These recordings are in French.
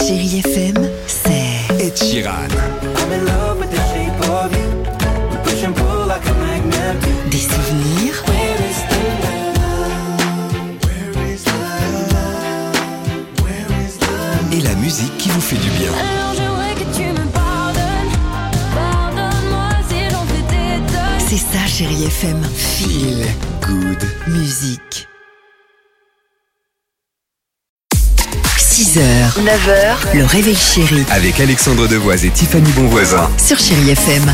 Chérie FM, c'est Ed Sheeran. des souvenirs, Et la musique qui vous fait du bien. Alors j'aimerais que tu me pardonnes. Pardonne-moi si j'en fais des tonnes. c'est ça Chérie FM. Feel good. Musique. 6h, 9h, le réveil chéri Avec Alexandre Devoise et Tiffany Bonvoisin. sur Chérie FM.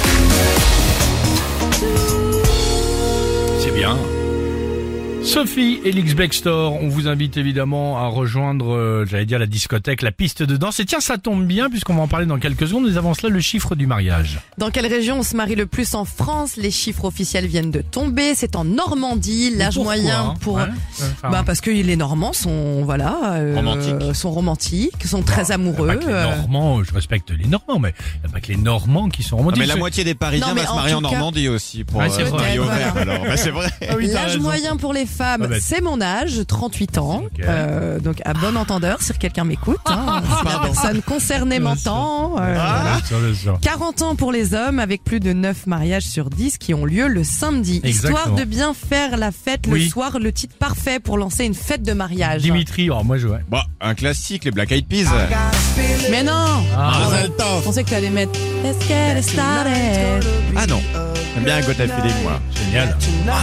C'est bien. Sophie et l'X-Bextor, on vous invite évidemment à rejoindre, la discothèque, la piste de danse. Et tiens, ça tombe bien puisqu'on va en parler dans quelques secondes. Nous avons cela, le chiffre du mariage. Dans quelle région on se marie le plus en France? Les chiffres officiels viennent de tomber. C'est en Normandie. L'âge Pourquoi, moyen hein pour... Ouais, enfin, parce que les Normands sont, romantiques, sont très amoureux. Pas que les Normands, je respecte les Normands, mais il n'y a pas que les Normands qui sont romantiques. Mais la moitié des Parisiens Non, mais va se en marier en tout cas- Normandie aussi pour Ouais, c'est se vrai. marier au Voilà. vert. Alors, c'est vrai. Ah oui, t'as L'âge raison. moyen pour les femmes, Ah bah, c'est mon âge, 38 ans. Ok. Donc à bon entendeur, si quelqu'un m'écoute. Si la personne concernée m'entend. Voilà. Bien sûr. 40 ans pour les hommes, avec plus de 9 mariages sur 10 qui ont lieu le samedi. Exactement. Histoire de bien faire la fête Oui. le soir, le titre parfait pour lancer une fête de mariage. Dimitri, moi je ouais. Bon, un classique, les Black Eyed Peas. Mais non, Ah, je pensais que tu allais mettre Let's get it started. Ah non, j'aime bien Got a Feeling, moi. génial.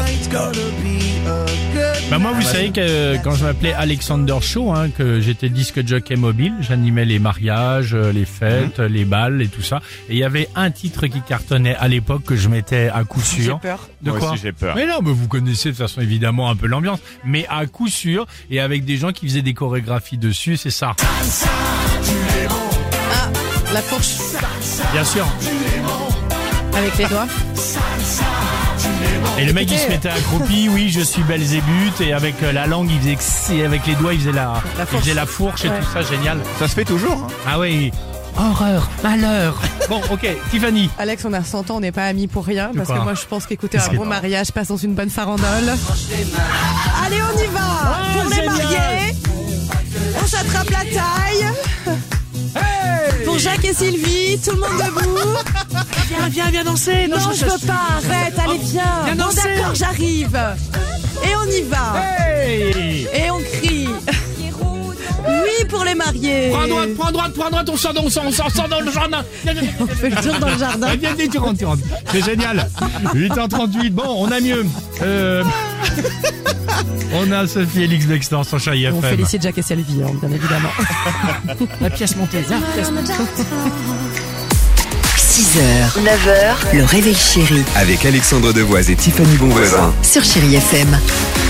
Moi, vous savez que quand je m'appelais Alexander Shaw, que j'étais disque jockey mobile, j'animais les mariages, les fêtes, les balles et tout ça. Et il y avait un titre qui cartonnait à l'époque que je mettais à coup J'ai sûr. peur. De Moi quoi aussi, j'ai peur. Mais non, mais vous connaissez de toute façon évidemment un peu l'ambiance, mais à coup sûr et avec des gens qui faisaient des chorégraphies dessus, c'est ça. La fourche Bien sûr. avec les doigts. Et le mec il se mettait accroupi, oui, je suis Belzébuth, et avec la langue il faisait, et avec les doigts il faisait la fourche et Ouais. tout ça, génial. Ça se fait toujours. Hein. Ah oui. Horreur, malheur. Bon, ok, Tiffany. Alex, on a 100 ans, on n'est pas amis pour rien. Parce quoi que moi, je pense qu'écouter Qu'est-ce un que- bon mariage passe dans une bonne farandole. Allez, on y va pour les génial. mariés. On s'attrape la taille. Pour Jacques et Sylvie, tout le monde debout. Viens danser. Non, je veux pas, arrête, allez, viens. Bon, danser. d'accord, j'arrive. Et on y va. Hey. Et on crie. Oui, pour les mariés. Prends à droite, on sort dans le jardin. On fait le tour dans le jardin. Viens, tu rentres. C'est génial. 8h38, bon, on a mieux. On a Sophie et l'X-Bextor sur Chérie On FM. félicite Jacques et Sylvie, bien évidemment. La pièce montée. 6h, 9h, le réveil chéri Avec Alexandre Devoise et Tiffany Bonvoisin. sur Chérie FM.